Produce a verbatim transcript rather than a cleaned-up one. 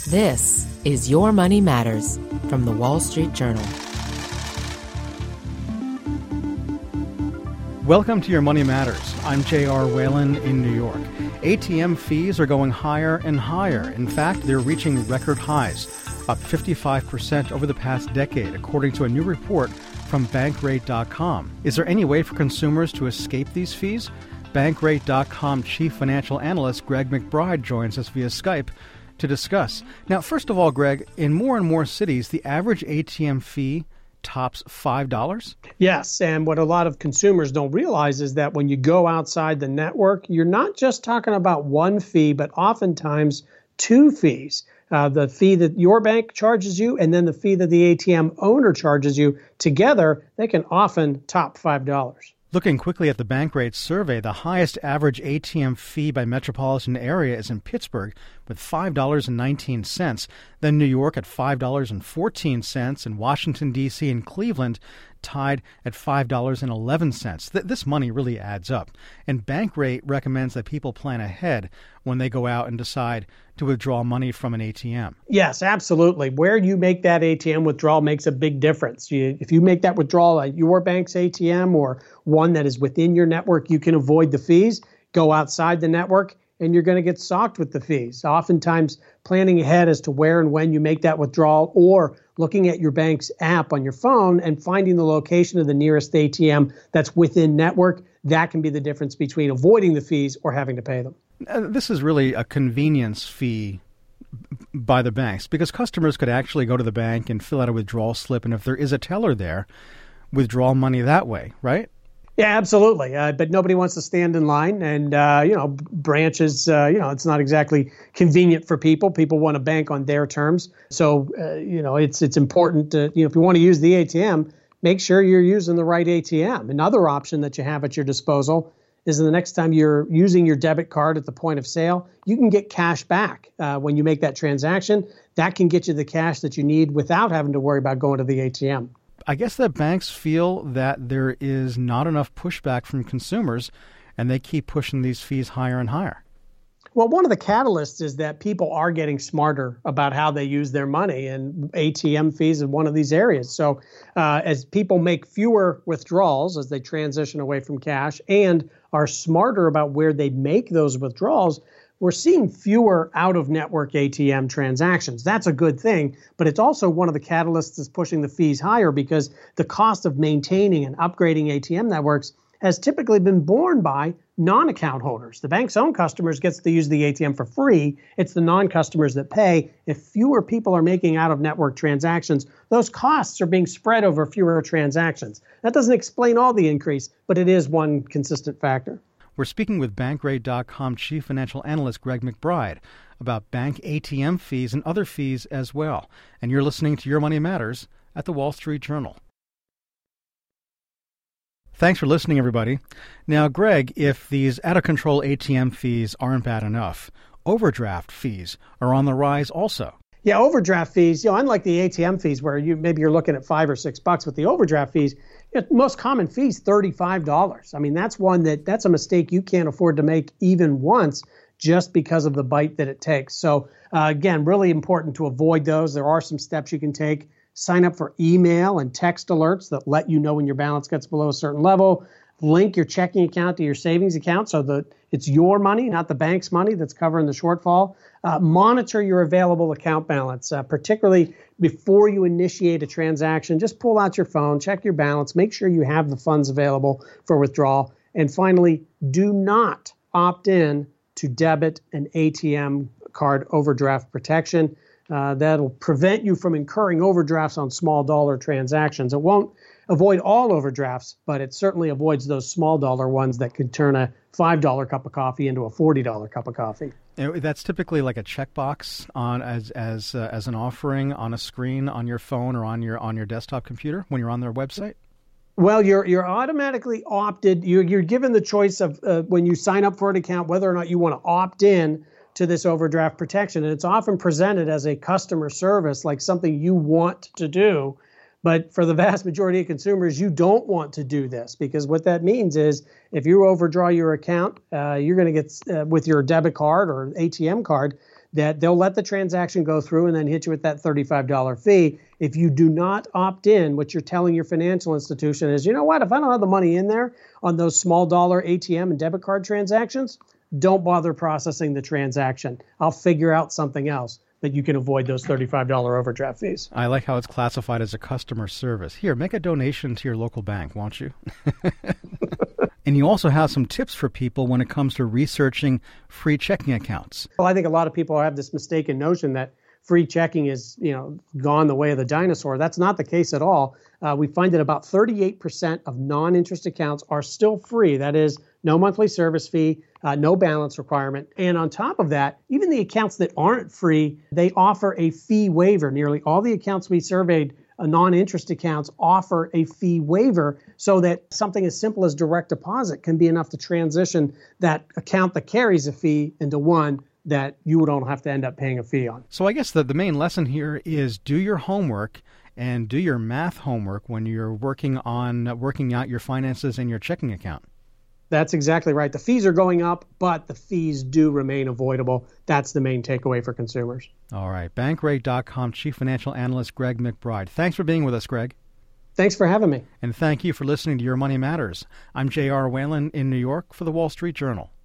This is Your Money Matters from the Wall Street Journal. Welcome to Your Money Matters. I'm J R. Whalen in New York. A T M fees are going higher and higher. In fact, they're reaching record highs, up fifty-five percent over the past decade, according to a new report from Bankrate dot com. Is there any way for consumers to escape these fees? Bankrate dot com Chief Financial Analyst Greg McBride joins us via Skype to discuss. Now, first of all, Greg, in more and more cities, the average A T M fee tops five dollars? Yes, and what a lot of consumers don't realize is that when you go outside the network, you're not just talking about one fee, but oftentimes two fees. Uh, the fee that your bank charges you and then the fee that the A T M owner charges you. Together, they can often top five dollars. Looking quickly at the Bankrate survey, the highest average A T M fee by metropolitan area is in Pittsburgh with five dollars and nineteen cents, then New York at five dollars and fourteen cents, and Washington, D C and Cleveland tied at five dollars and eleven cents. Th- this money really adds up. And Bankrate recommends that people plan ahead when they go out and decide to withdraw money from an A T M. Yes, absolutely. Where you make that A T M withdrawal makes a big difference. You, if you make that withdrawal at your bank's A T M or one that is within your network, you can avoid the fees. Go outside the network, and you're going to get socked with the fees. Oftentimes, planning ahead as to where and when you make that withdrawal, or looking at your bank's app on your phone and finding the location of the nearest A T M that's within network, that can be the difference between avoiding the fees or having to pay them. Uh, this is really a convenience fee by the banks, because customers could actually go to the bank and fill out a withdrawal slip, and if there is a teller there, withdraw money that way, right? Yeah, absolutely. Uh, but nobody wants to stand in line, and uh, you know, branches. Uh, you know, it's not exactly convenient for people. People want to bank on their terms, so uh, you know, it's it's important to, you know, if you want to use the A T M, make sure you're using the right A T M. Another option that you have at your disposal is the next time you're using your debit card at the point of sale, you can get cash back uh, when you make that transaction. That can get you the cash that you need without having to worry about going to the A T M. I guess that banks feel that there is not enough pushback from consumers, and they keep pushing these fees higher and higher. Well, one of the catalysts is that people are getting smarter about how they use their money, and A T M fees is one of these areas. So uh, as people make fewer withdrawals as they transition away from cash and are smarter about where they make those withdrawals, we're seeing fewer out-of-network A T M transactions. That's a good thing, but it's also one of the catalysts that's pushing the fees higher, because the cost of maintaining and upgrading A T M networks has typically been borne by non-account holders. The bank's own customers gets to use the A T M for free. It's the non-customers that pay. If fewer people are making out-of-network transactions, those costs are being spread over fewer transactions. That doesn't explain all the increase, but it is one consistent factor. We're speaking with Bankrate dot com Chief Financial Analyst Greg McBride about bank A T M fees and other fees as well. And you're listening to Your Money Matters at the Wall Street Journal. Thanks for listening, everybody. Now, Greg, if these out-of-control A T M fees aren't bad enough, overdraft fees are on the rise also. Yeah, overdraft fees, you know, unlike the A T M fees where you maybe you're looking at five or six bucks, with the overdraft fees, you know, most common fees, thirty-five dollars. I mean, that's one that that's a mistake you can't afford to make even once, just because of the bite that it takes. So uh, again, really important to avoid those. There are some steps you can take. Sign up for email and text alerts that let you know when your balance gets below a certain level. Link your checking account to your savings account so that it's your money, not the bank's money, that's covering the shortfall. Uh, monitor your available account balance, uh, particularly before you initiate a transaction. Just pull out your phone, check your balance, make sure you have the funds available for withdrawal. And finally, do not opt in to debit and A T M card overdraft protection. Uh, that'll prevent you from incurring overdrafts on small dollar transactions. It won't avoid all overdrafts, but it certainly avoids those small dollar ones that could turn a five dollar cup of coffee into a forty dollar cup of coffee. That's typically like a checkbox on as as uh, as an offering on a screen on your phone or on your on your desktop computer when you're on their website. Well, you're you're automatically opted. You're you're given the choice of uh, when you sign up for an account whether or not you want to opt in to this overdraft protection, and it's often presented as a customer service, like something you want to do. But for the vast majority of consumers, you don't want to do this, because what that means is if you overdraw your account, uh, you're going to get uh, with your debit card or A T M card, that they'll let the transaction go through and then hit you with that thirty-five dollars fee. If you do not opt in, what you're telling your financial institution is, you know what, if I don't have the money in there on those small dollar A T M and debit card transactions, don't bother processing the transaction. I'll figure out something else that you can avoid those thirty-five dollars overdraft fees. I like how it's classified as a customer service. Here, make a donation to your local bank, won't you? And you also have some tips for people when it comes to researching free checking accounts. Well, I think a lot of people have this mistaken notion that free checking is, you know, gone the way of the dinosaur. That's not the case at all. Uh, we find that about thirty-eight percent of non-interest accounts are still free. That is, no monthly service fee, uh, no balance requirement. And on top of that, even the accounts that aren't free, they offer a fee waiver. Nearly all the accounts we surveyed, uh, non-interest accounts, offer a fee waiver so that something as simple as direct deposit can be enough to transition that account that carries a fee into one that you don't have to end up paying a fee on. So I guess the, the main lesson here is do your homework and do your math homework when you're working on uh, working out your finances in your checking account. That's exactly right. The fees are going up, but the fees do remain avoidable. That's the main takeaway for consumers. All right. Bankrate dot com Chief Financial Analyst Greg McBride. Thanks for being with us, Greg. Thanks for having me. And thank you for listening to Your Money Matters. I'm J R. Whalen in New York for the Wall Street Journal.